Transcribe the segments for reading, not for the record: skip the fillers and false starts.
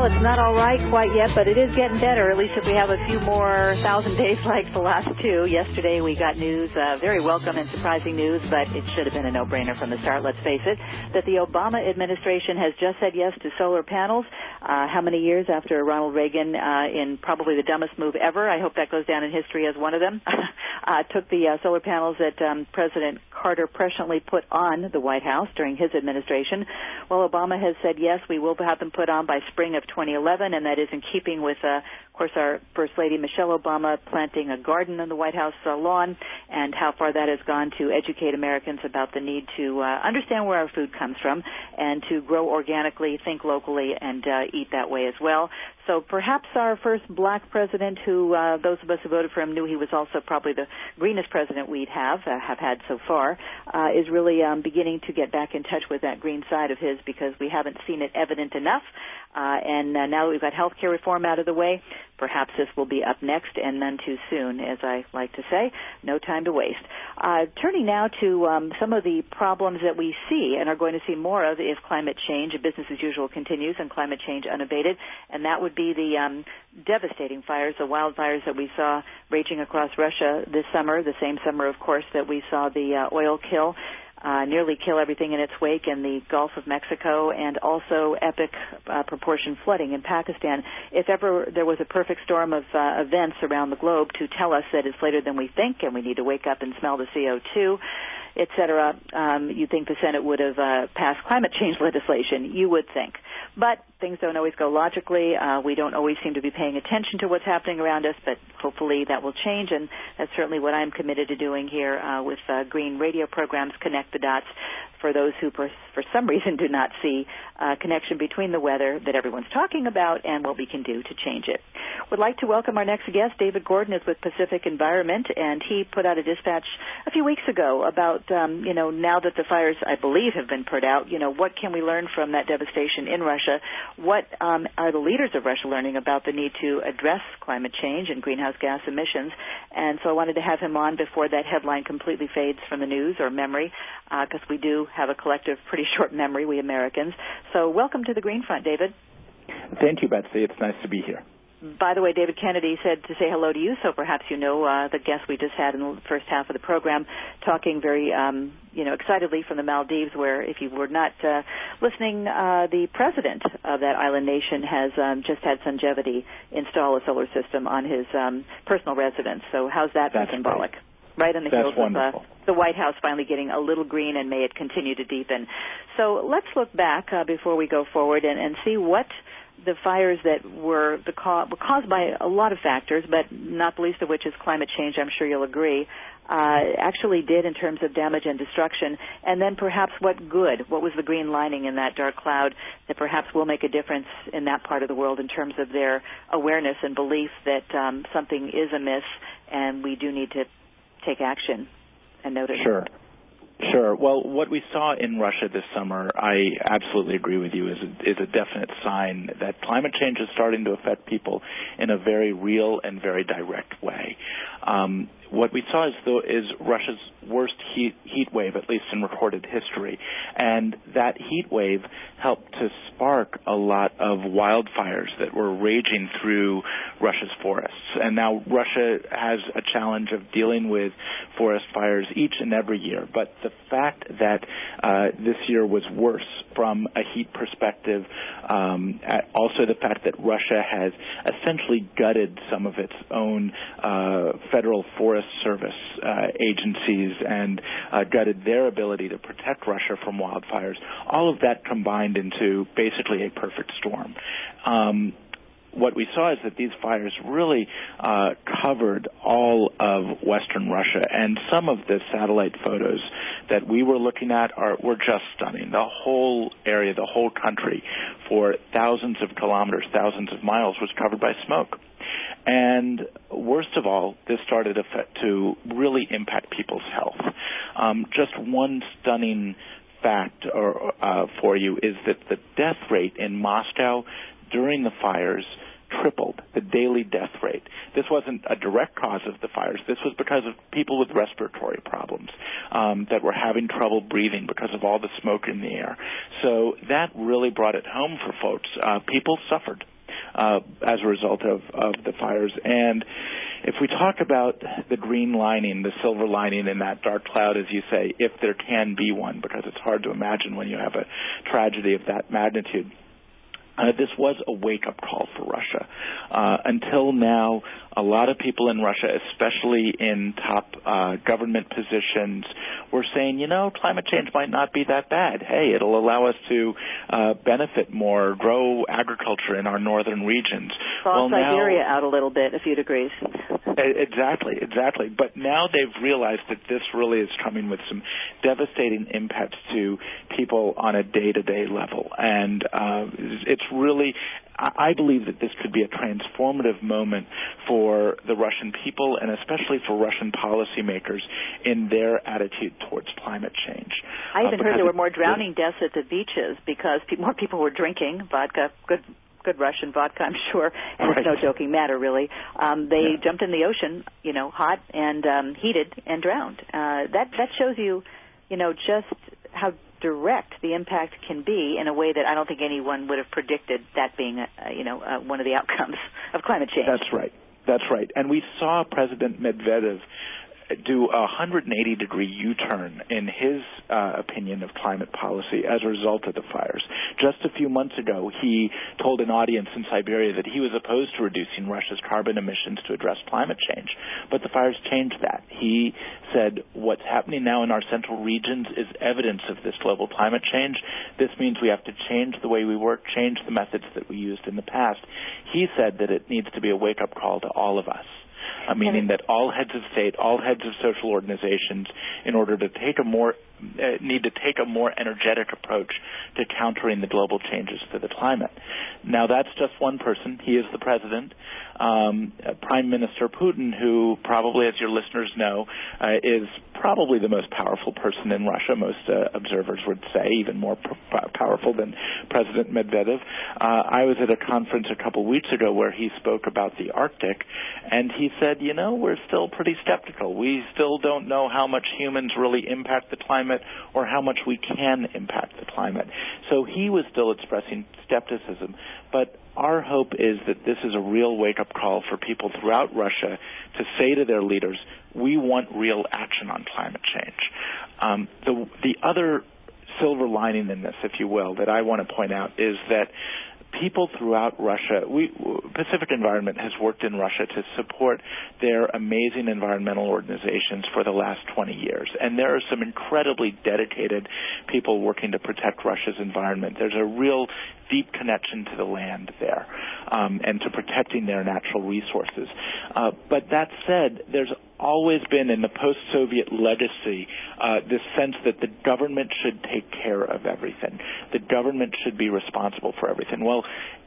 it's not all right quite yet, but it is getting better, at least if we have a few more thousand days like the last two. Yesterday we got news, very welcome and surprising news, but it should have been a no-brainer from the start, let's face it, that the Obama administration has just said yes to solar panels. How many years after Ronald Reagan, in probably the dumbest move ever, I hope that goes down in history as one of them, took the solar panels that President Carter presciently put on the White House during his administration. Well, Obama has said yes, we will have them put on by spring of 2011, and that is in keeping with, of course, our First Lady Michelle Obama planting a garden on the White House lawn, and how far that has gone to educate Americans about the need to understand where our food comes from and to grow organically, think locally, and eat that way as well. So perhaps our first black president who, those of us who voted for him knew he was also probably the greenest president we'd have had so far, is really beginning to get back in touch with that green side of his, because we haven't seen it evident enough. And now that we've got health care reform out of the way, perhaps this will be up next and none too soon, as I like to say. No time to waste. Turning now to some of the problems that we see and are going to see more of if climate change, business as usual, continues and climate change unabated, and that would be the devastating fires, the wildfires that we saw raging across Russia this summer, the same summer, of course, that we saw the oil nearly kill everything in its wake in the Gulf of Mexico, and also epic proportion flooding in Pakistan. If ever there was a perfect storm of events around the globe to tell us that it's later than we think and we need to wake up and smell the CO2, et cetera, you'd think the Senate would have passed climate change legislation, you would think. But things don't always go logically. We don't always seem to be paying attention to what's happening around us, but hopefully that will change, and that's certainly what I'm committed to doing here with Green radio programs, Connect the Dots, for those who, for some reason, do not see a connection between the weather that everyone's talking about and what we can do to change it. Would like to welcome our next guest. David Gordon is with Pacific Environment, and he put out a dispatch a few weeks ago about, now that the fires, I believe, have been put out, what can we learn from that devastation in Russia? What are the leaders of Russia learning about the need to address climate change and greenhouse gas emissions? And so I wanted to have him on before that headline completely fades from the news or memory, because we do have a collective pretty short memory, we Americans. So welcome to the Green Front, David. Thank you, Betsy. It's nice to be here. By the way, David Kennedy said to say hello to you, so perhaps you know the guest we just had in the first half of the program, talking very, excitedly from the Maldives, where, if you were not listening, the president of that island nation has just had Sungevity install a solar system on his personal residence. So how's that for symbolic? Great. Right on the heels of the White House finally getting a little green, and may it continue to deepen. So let's look back before we go forward and see what the fires that were caused by a lot of factors, but not the least of which is climate change, I'm sure you'll agree, actually did in terms of damage and destruction, and then perhaps what was the green lining in that dark cloud that perhaps will make a difference in that part of the world in terms of their awareness and belief that something is amiss and we do need to take action and notice. Sure. Well, what we saw in Russia this summer, I absolutely agree with you, is a definite sign that climate change is starting to affect people in a very real and very direct way. What we saw is Russia's worst heat wave, at least in recorded history. And that heat wave helped to spark a lot of wildfires that were raging through Russia's forests. And now Russia has a challenge of dealing with forest fires each and every year. But the fact that this year was worse from a heat perspective, also the fact that Russia has essentially gutted some of its own federal forest service agencies and gutted their ability to protect Russia from wildfires. All of that combined into basically a perfect storm. What we saw is that these fires really covered all of western Russia, and some of the satellite photos that we were looking at were just stunning. The whole area, the whole country, for thousands of kilometers, thousands of miles, was covered by smoke. And worst of all, this started to really impact people's health. Just one stunning fact for you is that the death rate in Moscow during the fires tripled, the daily death rate. This wasn't a direct cause of the fires. This was because of people with respiratory problems that were having trouble breathing because of all the smoke in the air. So that really brought it home for folks. People suffered. as a result of the fires. And if we talk about the green lining, the silver lining in that dark cloud, as you say, if there can be one, because it's hard to imagine when you have a tragedy of that magnitude, this was a wake-up call for Russia. Until now, a lot of people in Russia, especially in top government positions, were saying, climate change might not be that bad. Hey, it'll allow us to benefit more, grow agriculture in our northern regions. Thaw Siberia out a little bit, a few degrees. Exactly. But now they've realized that this really is coming with some devastating impacts to people on a day-to-day level. And it's really, I believe that this could be a transformative moment for the Russian people and especially for Russian policymakers in their attitude towards climate change. I even heard there were more drowning deaths at the beaches because more people were drinking vodka, good Russian vodka, I'm sure, and it's no joking matter, really. They jumped in the ocean, hot and heated and drowned. That shows you, just how direct the impact can be in a way that I don't think anyone would have predicted, that being, one of the outcomes of climate change. That's right. And we saw President Medvedev do a 180-degree U-turn in his opinion of climate policy as a result of the fires. Just a few months ago, he told an audience in Siberia that he was opposed to reducing Russia's carbon emissions to address climate change. But the fires changed that. He said, what's happening now in our central regions is evidence of this global climate change. This means we have to change the way we work, change the methods that we used in the past. He said that it needs to be a wake-up call to all of us. Meaning that all heads of state, all heads of social organizations, in order to need to take a more energetic approach to countering the global changes to the climate. Now, that's just one person. He is the president. Prime Minister Putin, who probably, as your listeners know, is probably the most powerful person in Russia. Most observers would say even more powerful than President Medvedev. I was at a conference a couple weeks ago where he spoke about the Arctic, and he said, we're still pretty skeptical. We still don't know how much humans really impact the climate or how much we can impact the climate. So he was still expressing skepticism. But our hope is that this is a real wake-up call for people throughout Russia to say to their leaders, we want real action on climate change. The other silver lining in this, if you will, that I want to point out is that people throughout Russia, Pacific Environment has worked in Russia to support their amazing environmental organizations for the last 20 years. And there are some incredibly dedicated people working to protect Russia's environment. There's a real deep connection to the land there and to protecting their natural resources. But that said, there's always been in the post-Soviet legacy this sense that the government should take care of everything. The government should be responsible for everything. Well,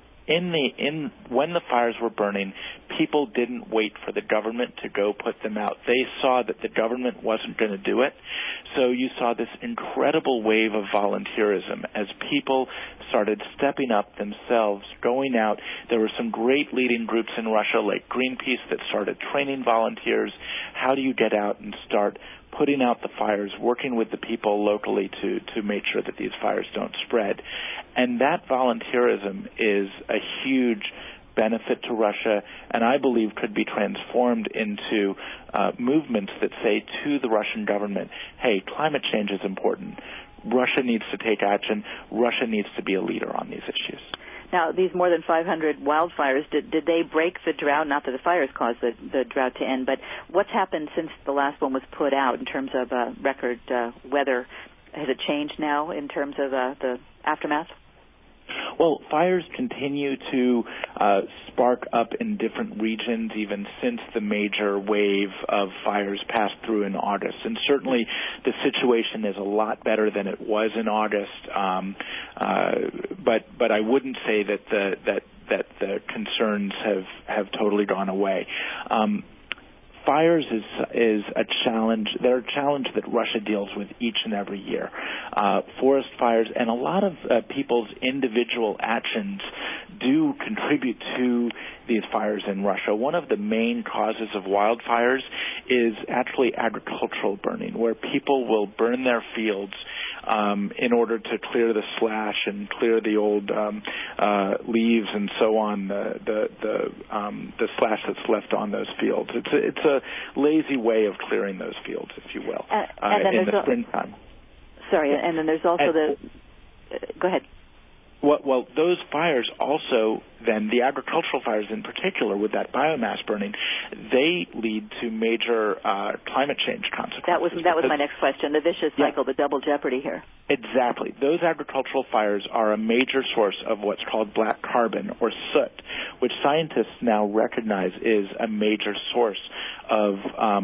when the fires were burning, people didn't wait for the government to go put them out. They saw that the government wasn't going to do it. So you saw this incredible wave of volunteerism as people started stepping up themselves, going out. There were some great leading groups in Russia like Greenpeace that started training volunteers. How do you get out and start putting out the fires, working with the people locally to make sure that these fires don't spread? And that volunteerism is a huge benefit to Russia, and I believe could be transformed into movements that say to the Russian government, hey, climate change is important. Russia needs to take action. Russia needs to be a leader on these issues. Now, these more than 500 wildfires, did they break the drought? Not that the fires caused the drought to end, but what's happened since the last one was put out in terms of record weather? Has it changed now in terms of the aftermath? Well, fires continue to spark up in different regions even since the major wave of fires passed through in August. And certainly the situation is a lot better than it was in August. But I wouldn't say that the concerns have totally gone away. Fires is a challenge. They're a challenge that Russia deals with each and every year. Forest fires and a lot of people's individual actions do contribute to these fires in Russia. One of the main causes of wildfires is actually agricultural burning, where people will burn their fields in order to clear the slash and clear the old leaves and so on, the slash that's left on those fields. It's a lazy way of clearing those fields, if you will, in the springtime. Sorry, and then there's also go ahead. Well, those fires also, then the agricultural fires in particular, with that biomass burning, they lead to major climate change consequences. That was my next question, the vicious cycle, the double jeopardy here. Exactly. Those agricultural fires are a major source of what's called black carbon, or soot, which scientists now recognize is a major source of,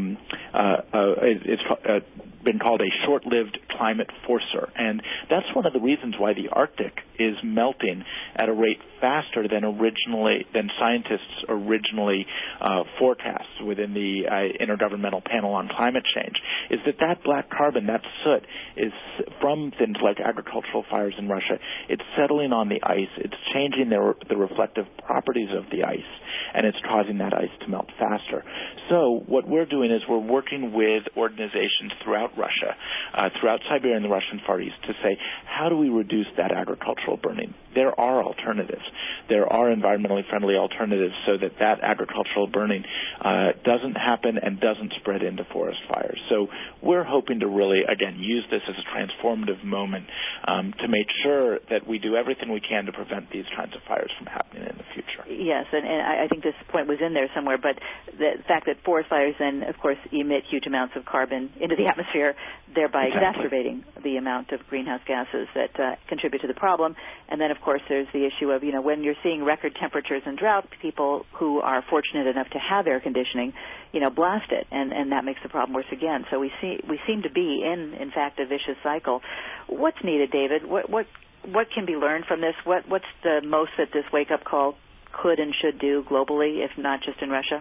it's been called a short-lived climate forcer. And that's one of the reasons why the Arctic is melting at a rate faster than scientists originally forecast within the Intergovernmental Panel on Climate Change, is that black carbon, that soot, is from things like agricultural fires in Russia. It's settling on the ice. It's changing the reflective properties of the ice, and it's causing that ice to melt faster. So what we're doing is we're working with organizations throughout Russia, throughout Siberia and the Russian Far East, to say, how do we reduce that agricultural burning? There are alternatives. There are environmentally friendly alternatives so that agricultural burning doesn't happen and doesn't spread into forest fires. So we're hoping to really, again, use this as a transformative moment to make sure that we do everything we can to prevent these kinds of fires from happening in the future. Yes, and I think this point was in there somewhere, but the fact that forest fires then, of course, emit huge amounts of carbon into the atmosphere, thereby exacerbating the amount of greenhouse gases that contribute to the problem. And then, of course, there's the issue of, when you're seeing record temperatures and drought, people who are fortunate enough to have air conditioning, blast it, and that makes the problem worse again. So we seem to be in fact, a vicious cycle. What's needed, David? What can be learned from this? What's the most that this wake-up call could and should do globally, if not just in Russia?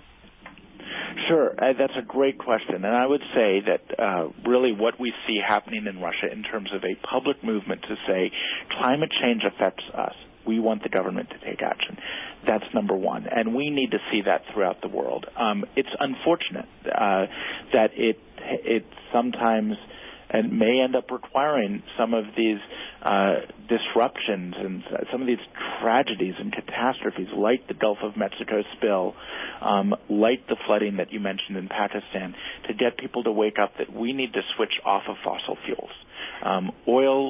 Sure. That's a great question. And I would say that really what we see happening in Russia in terms of a public movement to say climate change affects us, we want the government to take action. That's number one. And we need to see that throughout the world. It's unfortunate that it sometimes and may end up requiring some of these disruptions and some of these tragedies and catastrophes like the Gulf of Mexico spill, like the flooding that you mentioned in Pakistan, to get people to wake up that we need to switch off of fossil fuels. Oil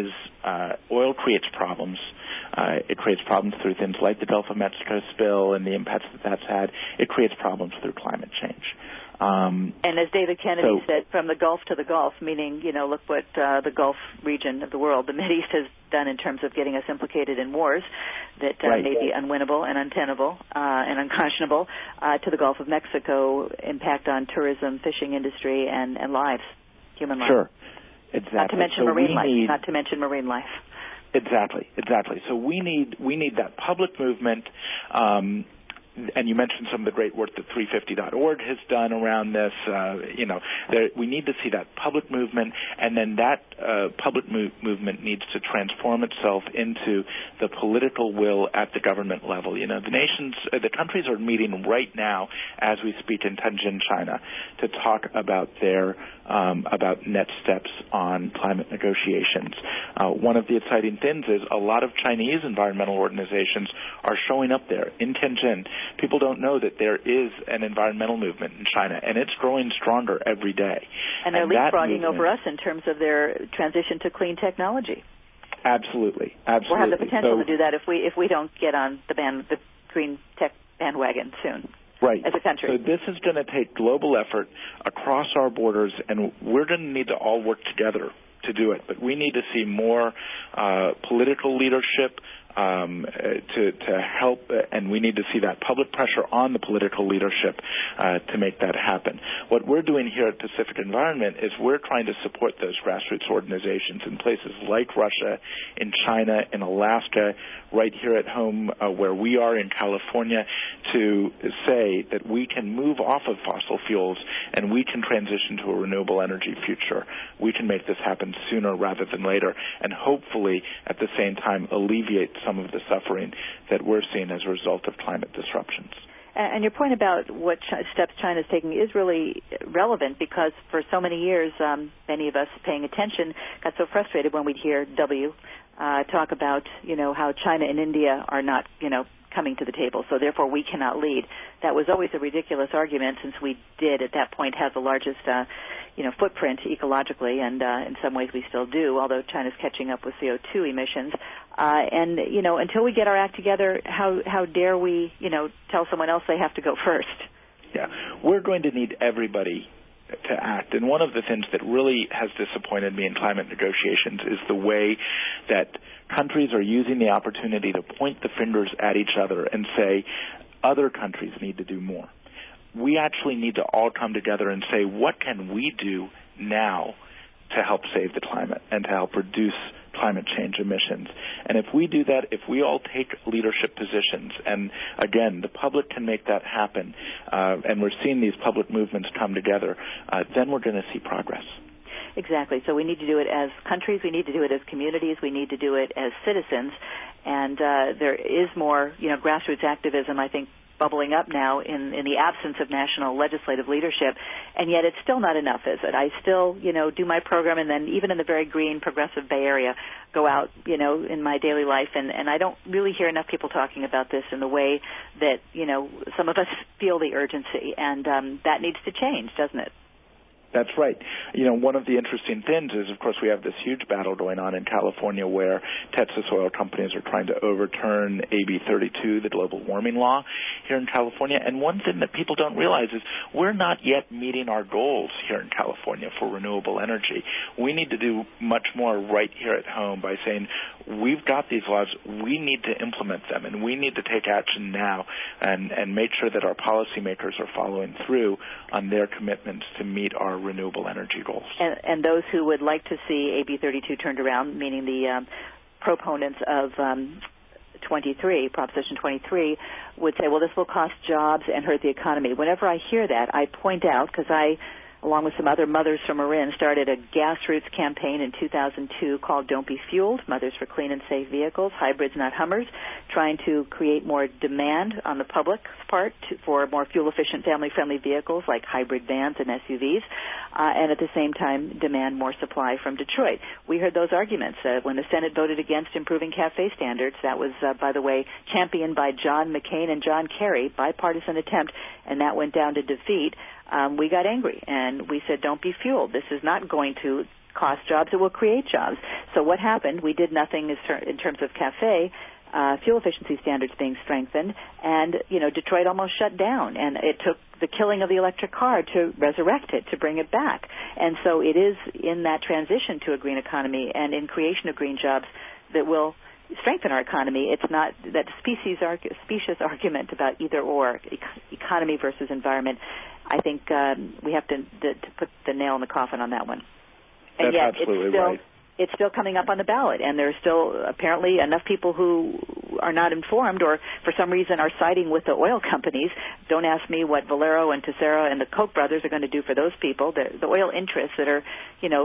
creates problems. It creates problems through things like the Gulf of Mexico spill and the impacts that that's had. It creates problems through climate change. And as David Kennedy said, from the Gulf to the Gulf, meaning, look what the Gulf region of the world, the Mideast, has done in terms of getting us implicated in wars that may be unwinnable and untenable and unconscionable, to the Gulf of Mexico, impact on tourism, fishing industry, and lives, human lives. Sure, exactly. Not to mention marine life. Not to mention marine life. Exactly. So we need that public movement. And you mentioned some of the great work that 350.org has done around this. We need to see that public movement, and then that public movement needs to transform itself into the political will at the government level. The countries are meeting right now as we speak in Tianjin, China, to talk about their about next steps on climate negotiations. One of the exciting things is a lot of Chinese environmental organizations are showing up there in Tianjin. People don't know that there is an environmental movement in China, and it's growing stronger every day. And they're leapfrogging over us in terms of their transition to clean technology. Absolutely. We'll have the potential to do that if we don't get on the green tech bandwagon soon. Right. As a country. So this is going to take global effort across our borders, and we're going to need to all work together to do it. But we need to see more political leadership to help, and we need to see that public pressure on the political leadership to make that happen. What we're doing here at Pacific Environment is we're trying to support those grassroots organizations in places like Russia, in China, in Alaska, right here at home where we are in California, to say that we can move off of fossil fuels and we can transition to a renewable energy future. We can make this happen sooner rather than later, and hopefully at the same time alleviate some of the suffering that we're seeing as a result of climate disruptions. And your point about what steps China is taking is really relevant because for so many years, many of us paying attention got so frustrated when we'd hear talk about, how China and India are not, coming to the table, so therefore we cannot lead. That was always a ridiculous argument since we did at that point have the largest, footprint ecologically, and in some ways we still do, although China's catching up with CO2 emissions. Until we get our act together, how dare we, tell someone else they have to go first? Yeah, we're going to need everybody to act. And one of the things that really has disappointed me in climate negotiations is the way that countries are using the opportunity to point the fingers at each other and say, other countries need to do more. We actually need to all come together and say, what can we do now to help save the climate and to help reduce climate change emissions? And if we do that, if we all take leadership positions, and again, the public can make that happen, and we're seeing these public movements come together, then we're going to see progress. Exactly. So we need to do it as countries, we need to do it as communities, we need to do it as citizens, and there is more, grassroots activism, I think, bubbling up now in the absence of national legislative leadership, and yet it's still not enough, is it? I still, do my program, and then even in the very green, progressive Bay Area, go out, in my daily life, and I don't really hear enough people talking about this in the way that, some of us feel the urgency, and that needs to change, doesn't it? That's right. One of the interesting things is, of course, we have this huge battle going on in California where Texas oil companies are trying to overturn AB 32, the global warming law here in California. And one thing that people don't realize is we're not yet meeting our goals here in California for renewable energy. We need to do much more right here at home by saying we've got these laws, we need to implement them, and we need to take action now and make sure that our policymakers are following through on their commitments to meet our renewable energy goals. And those who would like to see AB 32 turned around, meaning the proponents of Proposition 23, would say, well, this will cost jobs and hurt the economy. Whenever I hear that, I point out, because I, along with some other mothers from Marin, started a grassroots campaign in 2002 called Don't Be Fueled, Mothers for Clean and Safe Vehicles, Hybrids Not Hummers, trying to create more demand on the public's part for more fuel-efficient, family-friendly vehicles like hybrid vans and SUVs, and at the same time demand more supply from Detroit. We heard those arguments when the Senate voted against improving CAFE standards. That was, by the way, championed by John McCain and John Kerry, bipartisan attempt, and that went down to defeat. We got angry, and we said, don't be fueled. This is not going to cost jobs. It will create jobs. So what happened? We did nothing in terms of CAFE, fuel efficiency standards being strengthened, and, Detroit almost shut down, and it took the killing of the electric car to resurrect it, to bring it back. And so it is in that transition to a green economy and in creation of green jobs that will strengthen our economy. It's not that specious argument about either or, economy versus environment. I think we have to put the nail in the coffin on that one. And that's yet absolutely right. It's still coming up on the ballot, and there's still apparently enough people who are not informed or for some reason are siding with the oil companies. Don't ask me what Valero and Tessera and the Koch brothers are going to do for those people, the oil interests that are,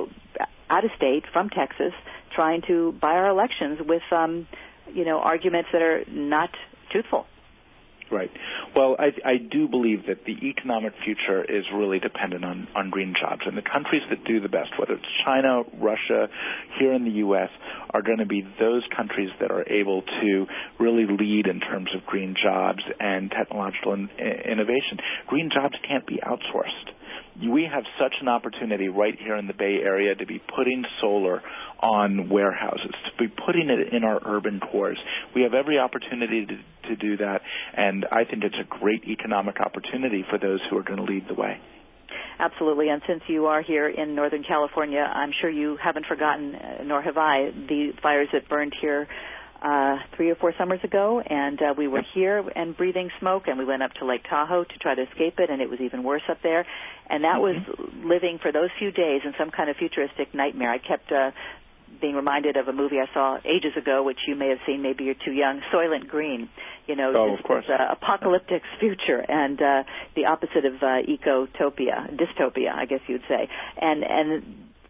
out of state from Texas trying to buy our elections with, arguments that are not truthful. Right. Well, I do believe that the economic future is really dependent on green jobs. And the countries that do the best, whether it's China, Russia, here in the U.S., are going to be those countries that are able to really lead in terms of green jobs and technological innovation. Green jobs can't be outsourced. We have such an opportunity right here in the Bay Area to be putting solar on warehouses, to be putting it in our urban cores. We have every opportunity to do that, and I think it's a great economic opportunity for those who are going to lead the way. Absolutely, and since you are here in Northern California, I'm sure you haven't forgotten, nor have I, the fires that burned here 3 or 4 summers ago, and we were here and breathing smoke, and we went up to Lake Tahoe to try to escape it, and it was even worse up there. And that was living for those few days in some kind of futuristic nightmare. I kept being reminded of a movie I saw ages ago, which you may have seen, maybe you're too young, Soylent Green. Of course. Apocalyptic future and the opposite of ecotopia, dystopia, I guess you'd say. And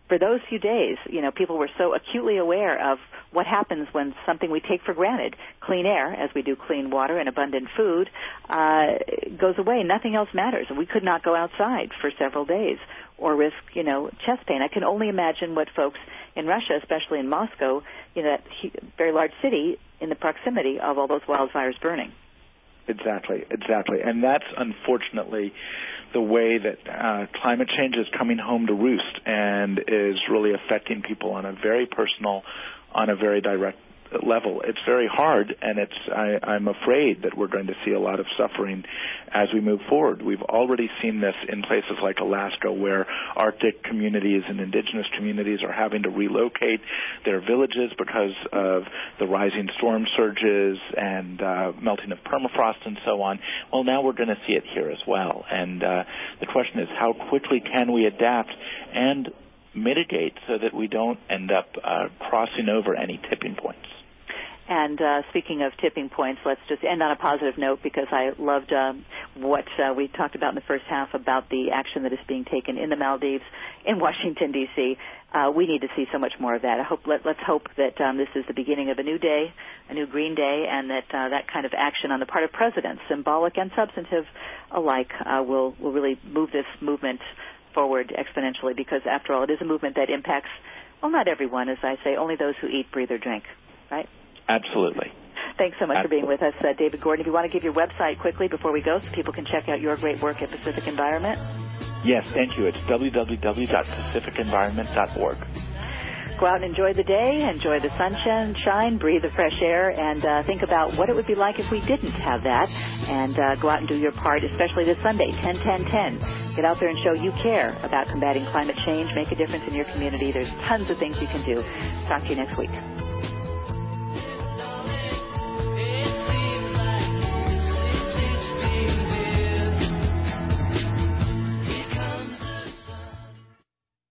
for those few days, people were so acutely aware of what happens when something we take for granted, clean air, as we do clean water and abundant food, goes away. Nothing else matters. And we could not go outside for several days or risk, chest pain. I can only imagine what folks in Russia, especially in Moscow, that very large city, in the proximity of all those wildfires burning. Exactly. And that's unfortunately the way that climate change is coming home to roost and is really affecting people on a very personal, on a very direct level. It's very hard, and I'm afraid that we're going to see a lot of suffering as we move forward. We've already seen this in places like Alaska, where Arctic communities and indigenous communities are having to relocate their villages because of the rising storm surges and melting of permafrost and so on. Well, now we're going to see it here as well. And the question is, how quickly can we adapt and mitigate so that we don't end up crossing over any tipping points? And speaking of tipping points, let's just end on a positive note, because I loved what we talked about in the first half about the action that is being taken in the Maldives, in Washington, D.C. We need to see so much more of that. Let's hope that this is the beginning of a new day, a new green day, and that that kind of action on the part of presidents, symbolic and substantive alike, will really move this movement forward exponentially, because, after all, it is a movement that impacts, well, not everyone, as I say, only those who eat, breathe, or drink, right? Absolutely. Thanks so much for being with us, David Gordon. If you want to give your website quickly before we go so people can check out your great work at Pacific Environment. Yes, thank you. It's www.pacificenvironment.org. Go out and enjoy the day, enjoy the sunshine, breathe the fresh air, and think about what it would be like if we didn't have that. And go out and do your part, especially this Sunday, 10-10-10. Get out there and show you care about combating climate change. Make a difference in your community. There's tons of things you can do. Talk to you next week.